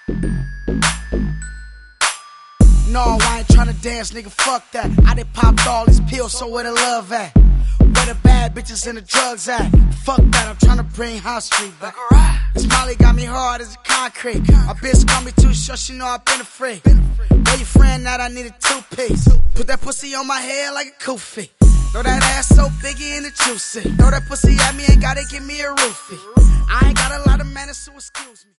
No, I ain't tryna dance, nigga, fuck that. I done popped all these pills, so where the love at? Where the bad bitches and the drugs at? Fuck that, I'm tryna bring High Street back. This Molly got me hard as a concrete. My bitch call me too short, she know I've been afraid. Where your friend at? I need a two-piece. Put that pussy on my head like a kufi. Throw that ass so biggie and the juicy. Throw that pussy at me, ain't gotta give me a roofie. I ain't got a lot of manners, so excuse me.